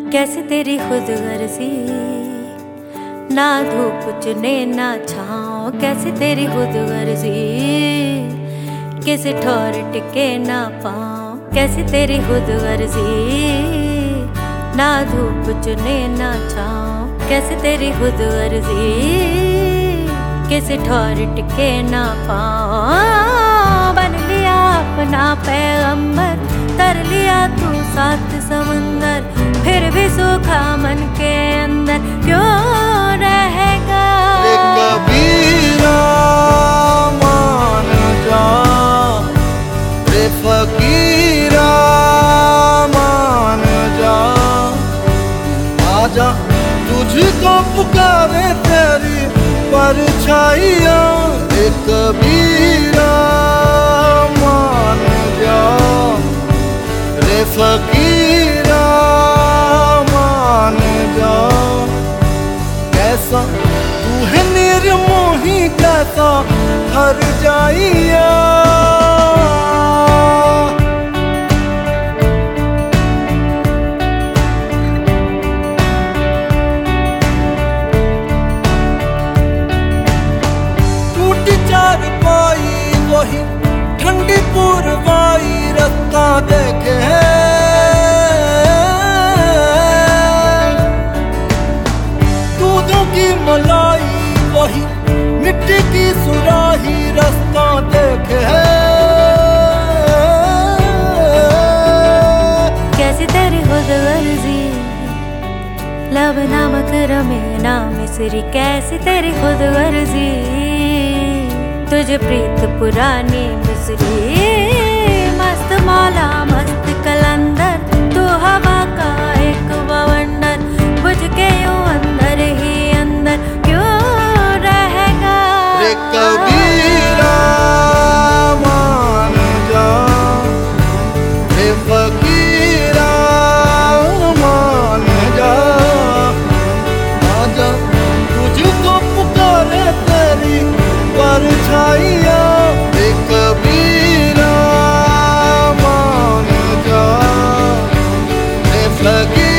कैसे तेरी खुद गर्जी, ना धूप चुने ना छाँव। कैसे तेरी खुद गर्जी, किसी ठोर टिके ना पाँव। कैसे तेरी खुद गर्जी, ना धूप चुने ना छाँव। कैसे तेरी खुद गर्जी, किसी ठोर टिके ना पाँव। बन लिया अपना पैगंबर, तर लिया तू सात समंदर, फिर भी सूखा मन के अंदर क्यों रहेगा। कबीरा मान जा, रे फकीरा मान जा, आजा तुझको पुकारे तेरी परछाइया। रे कबीरा मान जा, रे फकीरा मान जा। कैसा तू है निर्मोही, कैसा हर जाइया। टूटी चार पाई वही ठंडी पुरवाई, रास्ता देखे दूधों की मलाई वही मिट्टी की सुराही, रास्ता देखे। कैसी तेरी खुद गर्जी, लब नामक रमे ना मिसरी। कैसी तेरी खुद गर्जी, तुझे प्रीत पुरानी मिसरी। मस्त मौला मस्त कलंदर, तू हवा का एक बवंडर। बुझ के यूं अंदर ही अंदर क्यों रहेगा। रे कबीरा मान जा, रे फकीरा मान जा, आजा तुझको पुकारे तेरी परछाइया। रे कबीरा मान जा, रे फकीरा